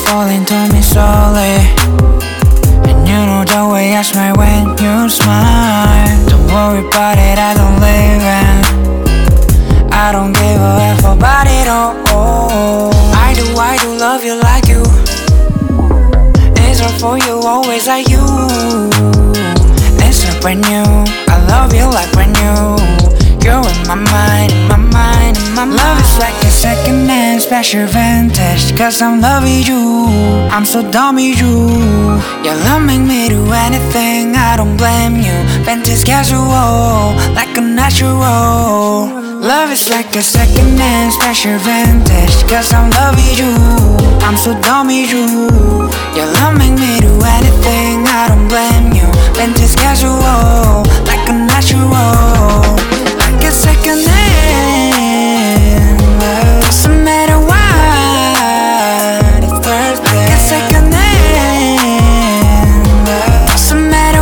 falling to me slowly. And you know the way I smile when you smile. Don't worry about it, I don't live in. I don't give a F about it all. I do love you like you. It's all for you, always like you. It's like brand new, I love you like brand new. You're in my mind, in my mind, in my mind. Love is like a second hand special vintage, cause I'm loving you, I'm so dumb with you. Your love make me do anything, I don't blame you. Vintage casual, like a natural. Love is like a second hand special vintage, cause I'm loving you, I'm so dumb with you. Your love make me do anything, I don't blame you. Vintage casual, like a natural. Like a second hand love, doesn't matter what, it's first place. Like a second hand love, doesn't matter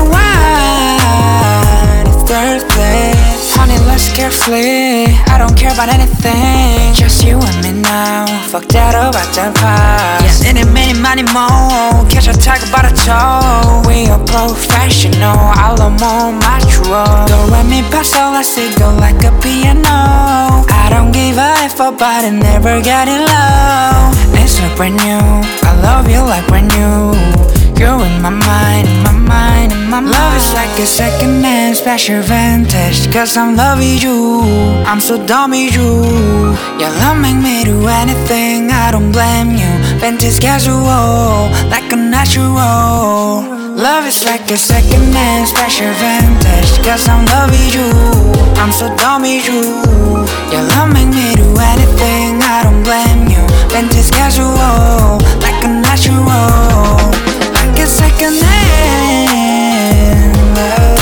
what, it's first place. Honey, let's carefully, I don't care about anything, just you and me now. Fuck that about the past. Yeah, many more. Catch a tag about a toe. We are professional, I love more natural. Don't let me pass all I say, go like a piano. I don't give a F about it, never getting low. It's like brand new, I love you like brand new. You're in my mind, in my mind, in my mind. Love is like a second hand special vintage, cause I'm loving you, I'm so dumb with you. Your love make me do anything, I don't blame you. Vintage casual, like a natural. Love is like a second hand special vintage, cause I'm loving you, I'm so dumb with you. Your love make me do anything, I don't blame you. Vintage casual, like a natural. Like a second hand love.